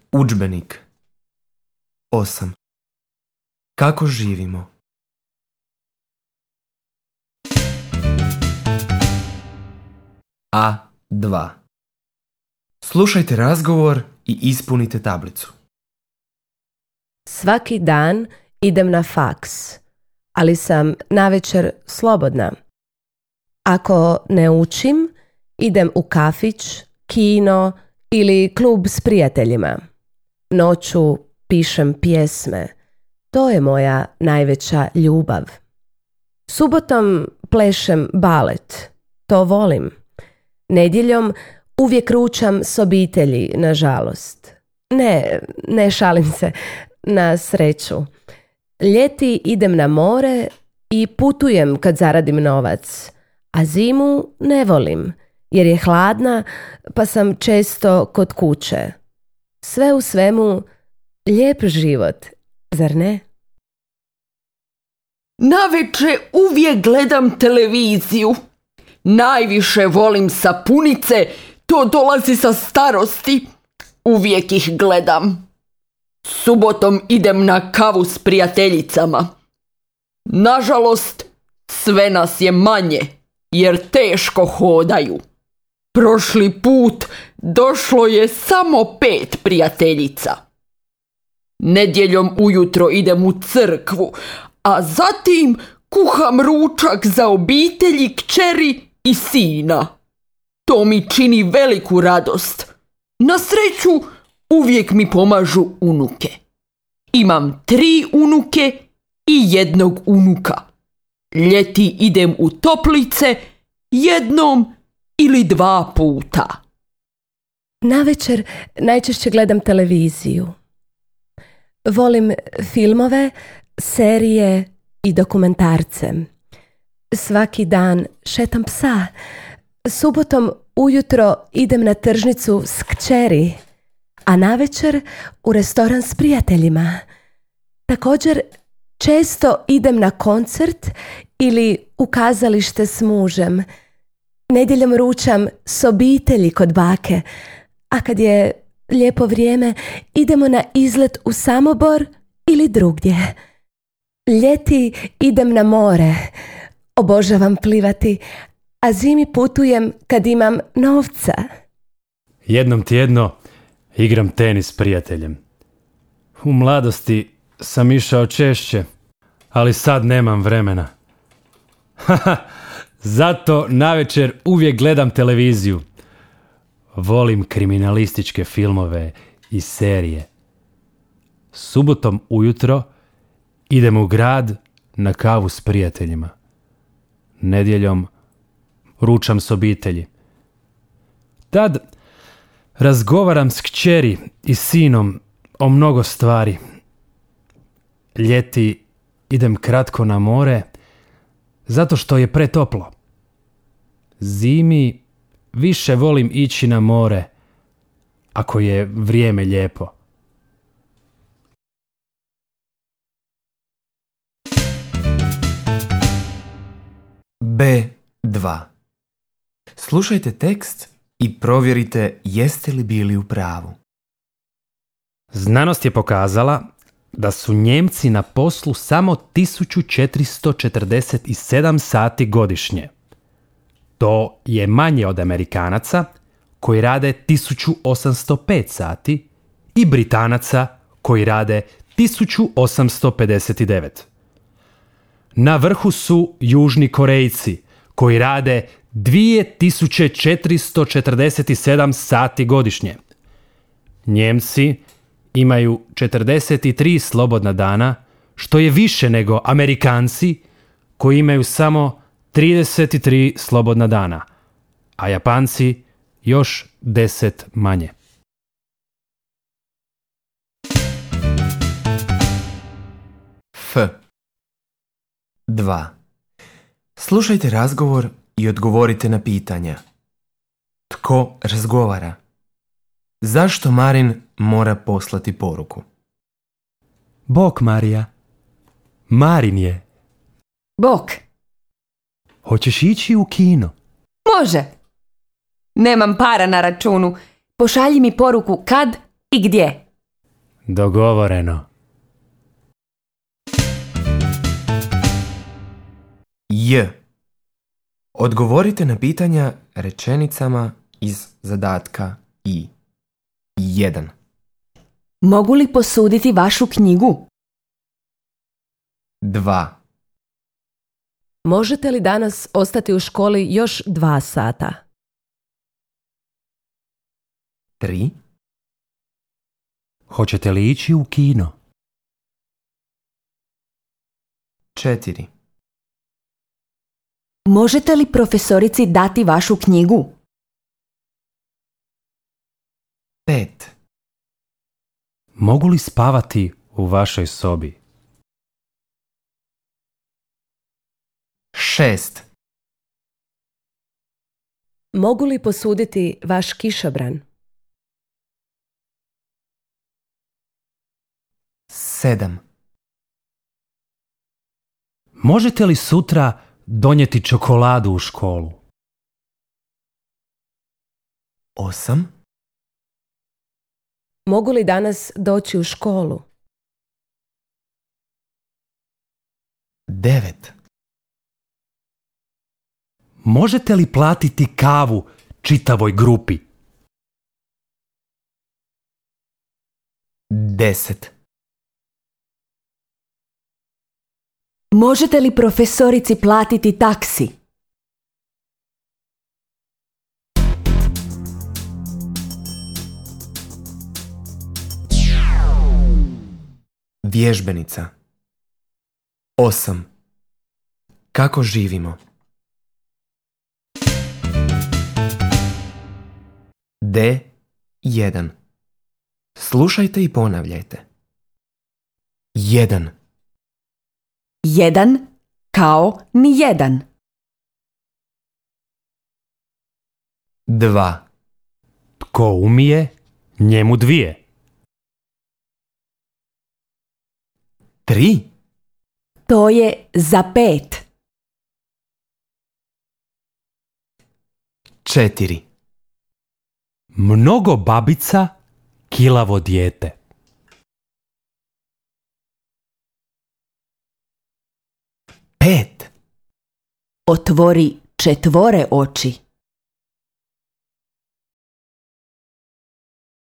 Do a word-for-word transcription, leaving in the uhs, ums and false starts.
Udžbenik. osam. Kako živimo? A dva. Slušajte razgovor i ispunite tablicu. Svaki dan idem na faks, ali sam navečer slobodna. Ako ne učim, idem u kafić, kino ili klub s prijateljima. Noću pišem pjesme. To je moja najveća ljubav. Subotom plešem balet. To volim. Nedjeljom uvijek ručam s obitelji, nažalost. Ne, ne šalim se, na sreću. Ljeti idem na more i putujem kad zaradim novac, a zimu ne volim jer je hladna pa sam često kod kuće. Sve u svemu lijep život, zar ne? Navečer uvijek gledam televiziju. Najviše volim sapunice, to dolazi sa starosti. Uvijek ih gledam. Subotom idem na kavu s prijateljicama. Nažalost, sve nas je manje, jer teško hodaju. Prošli put došlo je samo pet prijateljica. Nedjeljom ujutro idem u crkvu, a zatim kuham ručak za obitelji, kćeri i sina. To mi čini veliku radost. Na sreću, uvijek mi pomažu unuke. Imam tri unuke i jednog unuka. Ljeti idem u toplice jednom ili dva puta. Navečer najčešće gledam televiziju. Volim filmove, serije i dokumentarce. Svaki dan šetam psa. Subotom ujutro idem na tržnicu s kćeri, a navečer u restoran s prijateljima. Također često idem na koncert ili u kazalište s mužem. Nedjeljom ručam s obitelji kod bake, a kad je lijepo vrijeme idemo na izlet u Samobor ili drugdje. Ljeti idem na more, obožavam plivati, a zimi putujem kad imam novca. Jednom tjedno igram tenis s prijateljem. U mladosti sam išao češće, ali sad nemam vremena. Zato navečer uvijek gledam televiziju. Volim kriminalističke filmove i serije. Subotom ujutro idem u grad na kavu s prijateljima. Nedjeljom ručam s obitelji. Tad razgovaram s kćeri i sinom o mnogo stvari. Ljeti idem kratko na more zato što je pretoplo. Zimi više volim ići na more ako je vrijeme lijepo. B dva. Slušajte tekst i provjerite jeste li bili u pravu. Znanost je pokazala da su Njemci na poslu samo tisuću četiristo četrdeset sedam sati godišnje. To je manje od Amerikanaca koji rade tisuću osamsto pet sati i Britanaca koji rade tisuću osamsto pedeset devet. Na vrhu su Južni Korejci koji rade dvije tisuće četiristo četrdeset sedam sati godišnje. Njemci imaju četrdeset tri slobodna dana, što je više nego Amerikanci koji imaju samo trideset tri slobodna dana, a Japanci još deset manje. F dva. Slušajte razgovor i odgovorite na pitanja. Tko razgovara? Zašto Marin mora poslati poruku? Bok, Marija. Marin je. Bok. Hoćeš ići u kino? Može. Nemam para na računu. Pošalji mi poruku kad i gdje. Dogovoreno. J. Odgovorite na pitanja rečenicama iz zadatka I. jedan. Mogu li posuditi vašu knjigu? dva. Možete li danas ostati u školi još dva sata? tri. Hoćete li ići u kino? četiri. Možete li profesorici dati vašu knjigu? pet. Mogu li spavati u vašoj sobi? šest. Mogu li posuditi vaš kišobran? sedam. Možete li sutra donijeti čokoladu u školu? osam. Mogu li danas doći u školu? devet. Možete li platiti kavu čitavoj grupi? deset. Možete li profesorici platiti taksi? Vježbenica. osam. Kako živimo? D. jedan. Slušajte i ponavljajte. jedan. Jedan kao ni jedan. dva. Tko umije, njemu dvije. tri. To je za pet. četiri. Mnogo babica, kilavo dijete. pet. Otvori četvore oči.